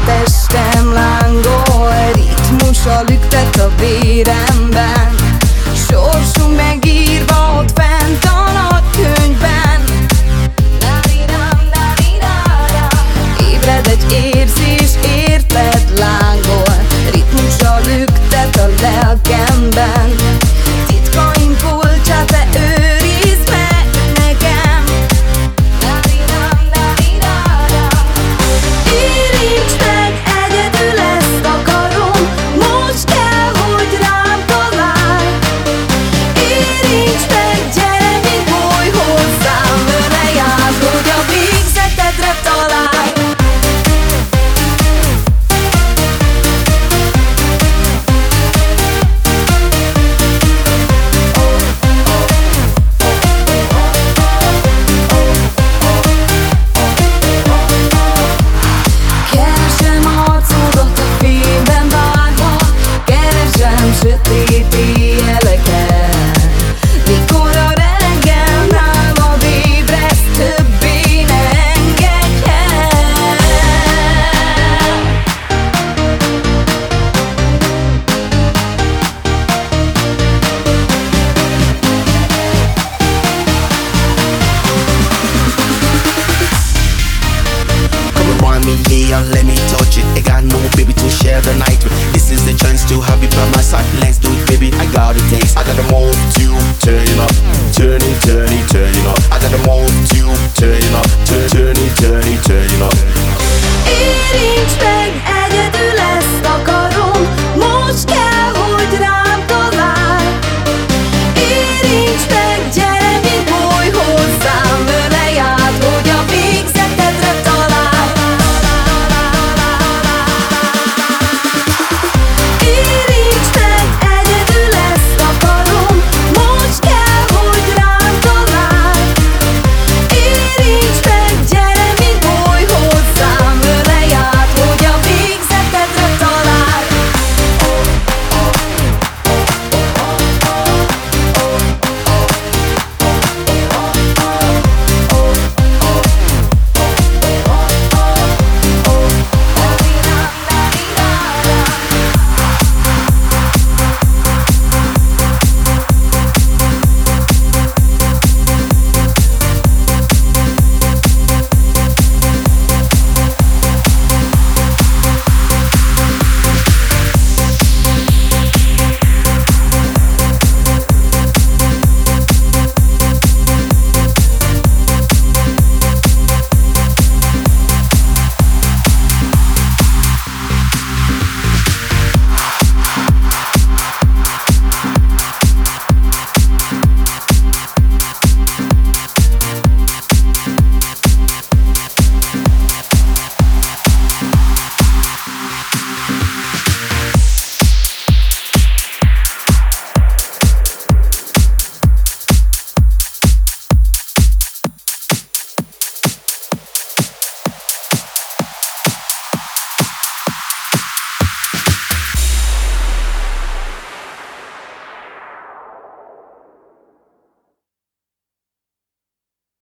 testem lángol, ritmusa lüktet a véremben. Sorsunk megírva ott fent a nagykönyvben. Ébred egy érzés, érted lángol, ritmusa lüktet a lelkemben. Titkaim kulcsát te őrizd meg nekem. Érintsd meg, egyedül ezt akarom, most kell, hogy rám találj. Érintsd meg, gyere, nyugodj hozzám, ölelj át, hogy a végzetedre találj. Keresem arcodat a fényben várva, keresem sötét éjjeleket. Mikor a reggel nálad ébredsz, többé ne engedj el. Come around me, yeah, let me touch it. I got no baby to share the night with. This is the chance to have you by my side. Let's do it, baby. I got it, taste. I got the move to turn it up, turn it, turn it, turn it up. I got the move to turn it up, turn it, turn it, turn